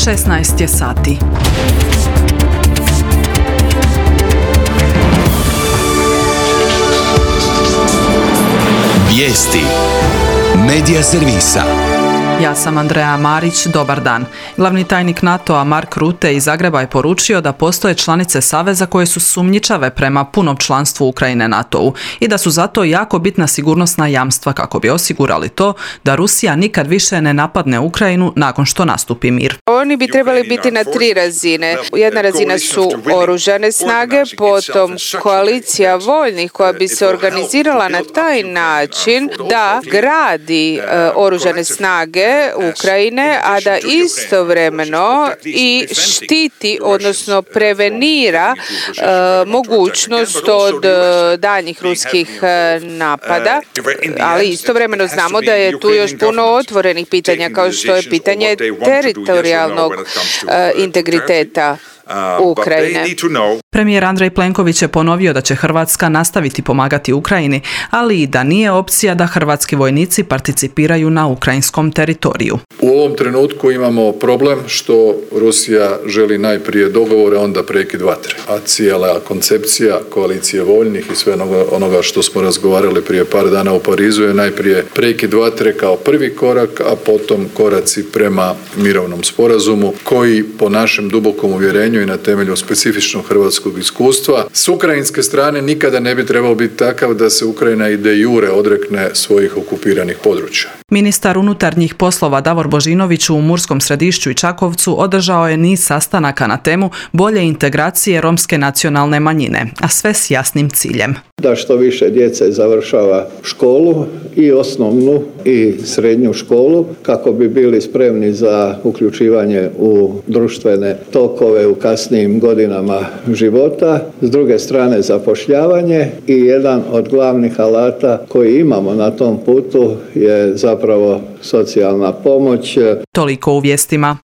16 je sati. Vijesti Medija servisa. Ja sam Andreja Marić, dobar dan. Glavni tajnik NATO-a Mark Rutte iz Zagreba je poručio da postoje članice Saveza koje su sumnjičave prema punom članstvu Ukrajine NATO-u i da su zato jako bitna sigurnosna jamstva kako bi osigurali to da Rusija nikad više ne napadne Ukrajinu nakon što nastupi mir. Oni bi trebali biti na 3 razine. Jedna razina su oružane snage, potom koalicija voljnih koja bi se organizirala na taj način da gradi oružane snage Ukrajine, a da istovremeno i štiti, odnosno prevenira mogućnost od daljnjih ruskih napada, ali istovremeno znamo da je tu još puno otvorenih pitanja, kao što je pitanje teritorijalnog integriteta Ukrajine. Premijer Andrej Plenković je ponovio da će Hrvatska nastaviti pomagati Ukrajini, ali i da nije opcija da hrvatski vojnici participiraju na ukrajinskom teritoriju. U ovom trenutku imamo problem što Rusija želi najprije dogovore, onda prekid vatre. A cijela koncepcija koalicije voljnih i sve onoga što smo razgovarali prije par dana u Parizu je najprije prekid vatre kao prvi korak, a potom koraci prema mirovnom sporazumu koji po našem dubokom uvjerenju i na temelju specifičnog hrvatskog iskustva s ukrajinske strane nikada ne bi trebao biti takav da se Ukrajina i de jure odrekne svojih okupiranih područja. Ministar unutarnjih poslova Davor Božinović u Murskom Središću i Čakovcu održao je niz sastanaka na temu bolje integracije romske nacionalne manjine, a sve s jasnim ciljem. Da što više djece završava školu, i osnovnu i srednju školu, kako bi bili spremni za uključivanje u društvene tokove u kasnijim godinama života. S druge strane zapošljavanje i jedan od glavnih alata koji imamo na tom putu je zapravo socijalna pomoć. Toliko u vijestima.